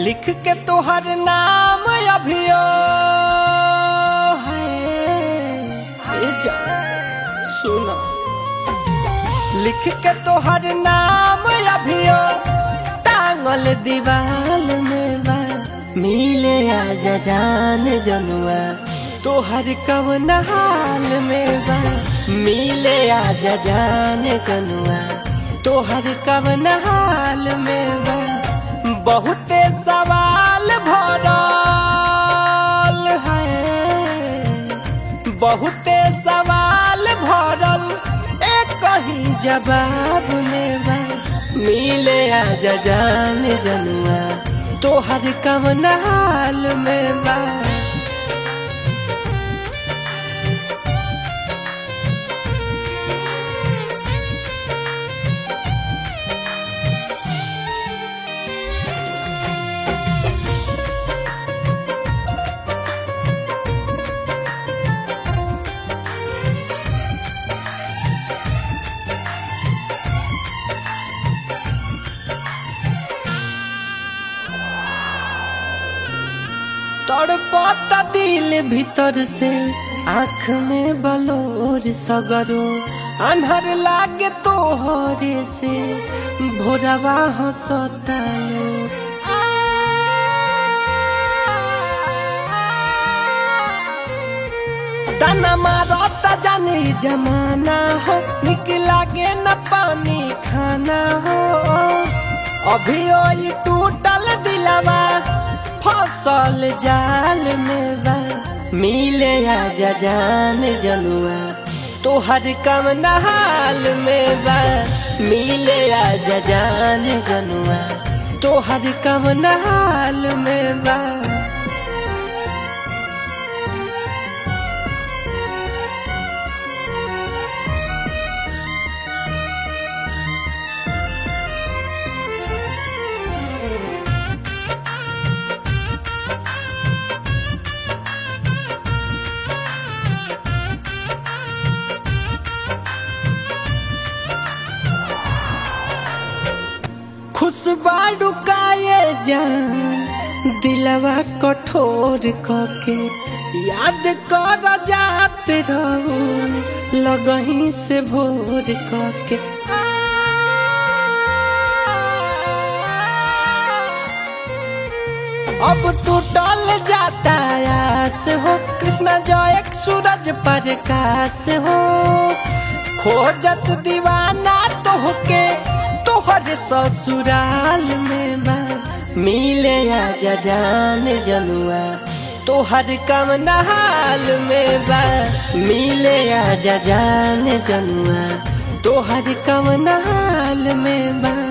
लिख के तोहर नाम अभियो है जा सुना लिख के तोहर नाम अभियो टांगल दीवाल में बा मिले आजा जान जनुआ तोहर कवन हाल में बा मिले आजा जान जनुआ तोहर कवन हाल में बा बहुते सवाल भरल है बहुते सवाल भरल एक कहीं जवाब में बा मिले आजा जान जनुआ तोहर कवन हाल में बा तड़पता दिल भीतर से आँख में बलोर सगरो अन्हर लागे तोहरे से भोरवा हंसता लो ताना मारता जाने जमाना हो निक लागे न पानी खाना हो अभी ओई टूटल दिलवा फसल जाल में बा मिले आजा जान जनुआ तोहर कवन हाल में बा मिले आजा जान जनुआ तोहर कवन हाल में बा खुशबाड़ू काये जान दिलवा कठोर कके याद कर जात रहू लगही से भोर कके अब टूटल जाता आस हो कृष्णा जय सूरज प्रकाश हो खोजत दीवाना तोहके तोहर ससुराल में बा मिले आजा जान जनुआ तोहर कवन हाल में बा मिले आजा जान जनुआ तोहर कवन हाल में बा।